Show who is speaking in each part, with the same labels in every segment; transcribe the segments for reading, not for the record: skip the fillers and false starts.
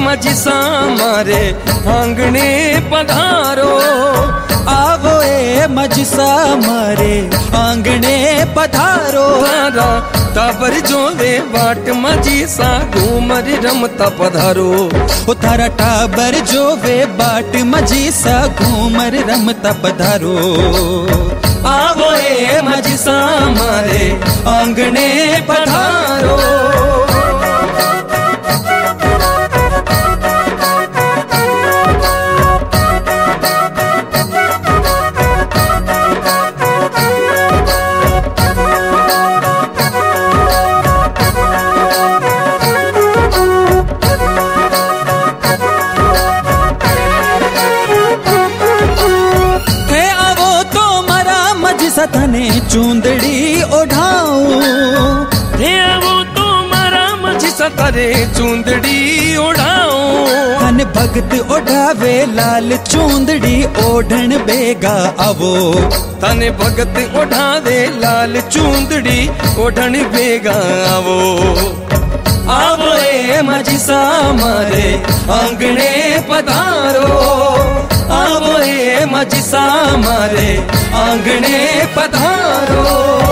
Speaker 1: मजिसा मारे आंगणे पधारो।
Speaker 2: आवो ए मजिसा मारे आंगणे पधारो।
Speaker 1: तारा टाबर जोवे बाट मजिसा घूमर रमता पधारो।
Speaker 2: ओ थारा टाबर जोवे बाट मजिसा घूमर रमता पधारो।
Speaker 1: आवो ए मजिसा मारे आंगणे पधारो।
Speaker 2: थने चूंदड़ी ओढ़ाऊं।
Speaker 1: हे वो तो मारा मजिसा करे चूंदड़ी ओढ़ाऊं।
Speaker 2: थन भगत ओढ़ावे लाल चूंदड़ी ओढ़न बेगा आवो।
Speaker 1: तने भगत ओढ़ावे लाल चूंदड़ी ओढ़न बेगा आवो। आवो ए मजिसा मारे आंगणे पधारो। आवो ए मजिसा मारे आंगणे पधारो।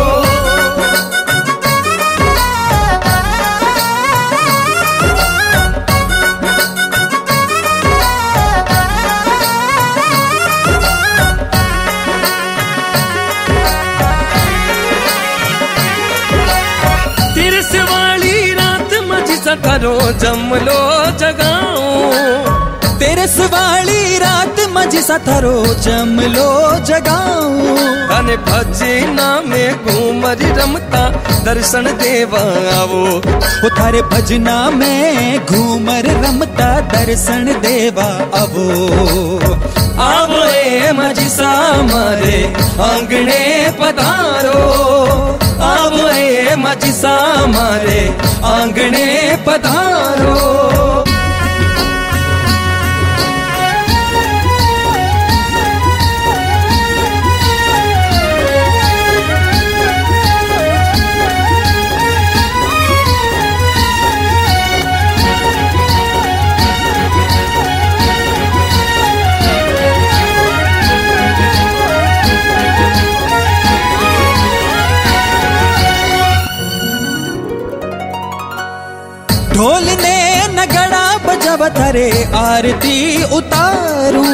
Speaker 1: तिरस वाली रात मजिसा करो जमलो जगाऊं।
Speaker 2: तेरस वाली रात मजिसा थारो जमलो जगाऊं।
Speaker 1: अने भजना में घूमर रमता दर्शन देवा आवो।
Speaker 2: ओ थारे भजना में घूमर रमता दर्शन देवा आवो।
Speaker 1: आवो ए मजिसा मारे आंगणे पधारो। आवो ए मजिसा मारे आंगणे पधारो।
Speaker 2: ढोल ने नगड़ा बजाव थारे आरती उतारूं।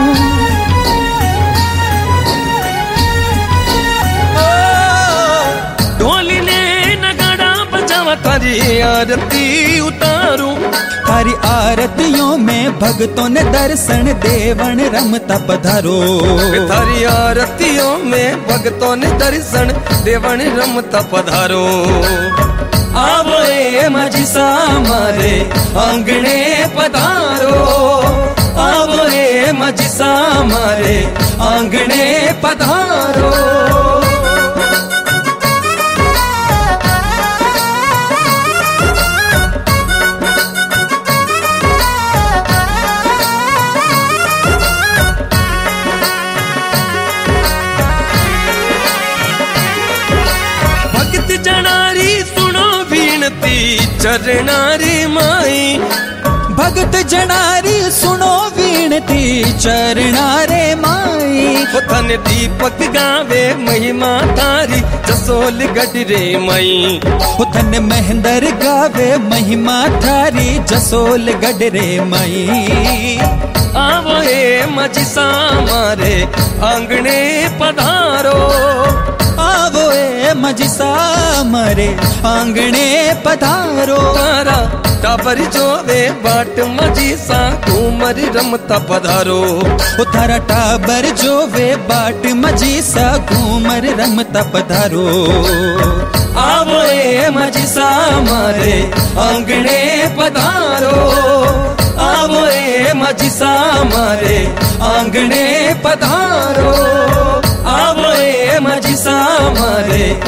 Speaker 1: ढोल ने नगड़ा बजाव थारी आरती उतारूं।
Speaker 2: थारी आरतियों में भक्तों ने दर्शन देवन रमता पधारो।
Speaker 1: थारी आरतियों में भक्तों ने दर्शन देवन रमता पधारो। आवो ए मजिसा मारे आंगणे पधारो। आवो ए मजिसा मारे आंगणे पधारो। भक्त जनारी सुनो विनती चरणारी माई।
Speaker 2: भगत जनारी सुनो विनती चरणारे माई।
Speaker 1: थन दीपक गावे महिमा तारी जसोल गडरे माई।
Speaker 2: थन महेंद्र गावे महिमा थारी जसोल गडरे माई।
Speaker 1: आवो ए मजिसा मारे आंगणे पधारो।
Speaker 2: आवो ए मजिसा मारे आंगणे पधारो।
Speaker 1: तारा टाबर जोवे बाट मजिसा घूमर रमता पधारो।
Speaker 2: ओ थारा टाबर जोवे बाट मजिसा घूमर रमता पधारो।
Speaker 1: आवो ए मजिसा मारे आंगणे पधारो। आवो ए मजिसा मारे आंगणे पधारो। आवो ए मजिसा मारे